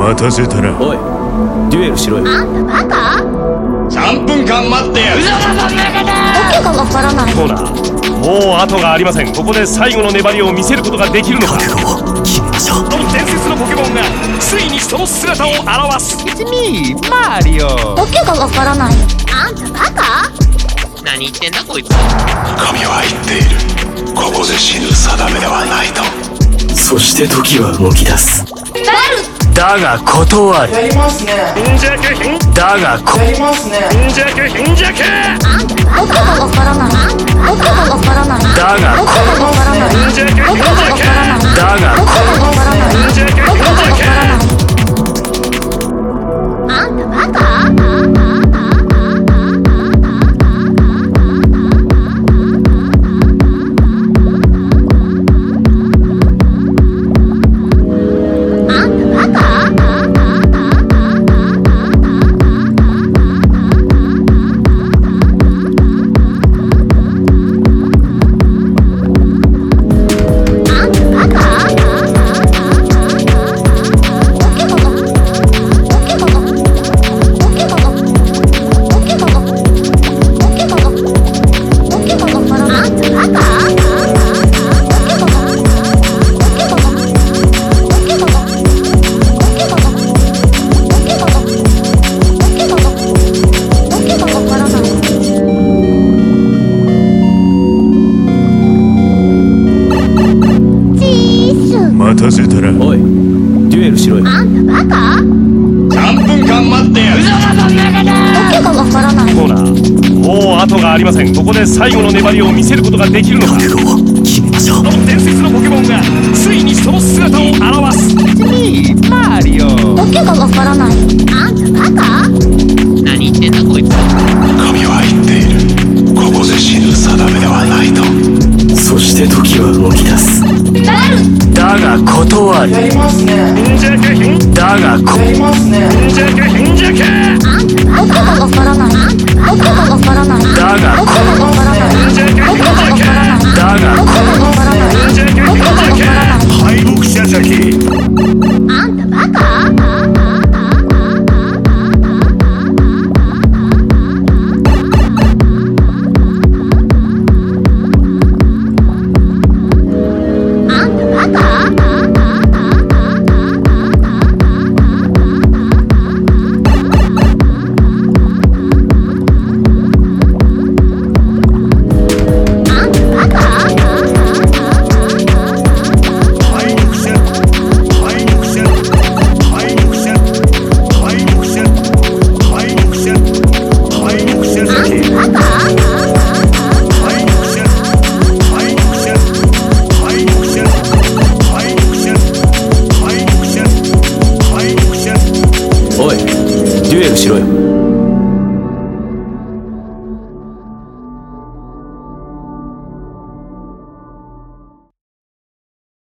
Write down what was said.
待たせたな。 おい、デュエルしろよ。 あんたバカ 3分間待ってやる。 訳がわからない。 コーナー、もう後がありません。ここで最後の粘りを見せることができるのか。 覚悟を決めましょう。 この伝説のポケモンがついにその姿を現す。 マリオ。 訳がわからない。あんたバカ何言ってんだこいつ。 神は言っている。ここで死ぬ定めではないと。 そして時は動き出す。だが断る。 やりますね。 だがやりますね。 あんたバカ訳がわからない。訳がわからない。 だが訳がわからない。訳がわからない。 だが訳がわからない。訳がわからない。あんたバカ待たせたな。 おい、デュエルしろよ。 あんたバカ 3分間待ってやる。 訳がわからない。 コーナー、もう後がありません。ここで最後の粘りを見せることができるのか。 覚悟を決めましょう。 この伝説のポケモンがついにその姿を現す。 マリオ。 訳がわからない。あんたバカ何言ってんだこいつ。 神は言っている。ここで死ぬ定めではないと。 そして時は動き出す。だが断る。 やりますね。 だがやりますね。 あんたバカ訳がわからない。訳がわからない。 だが訳がわ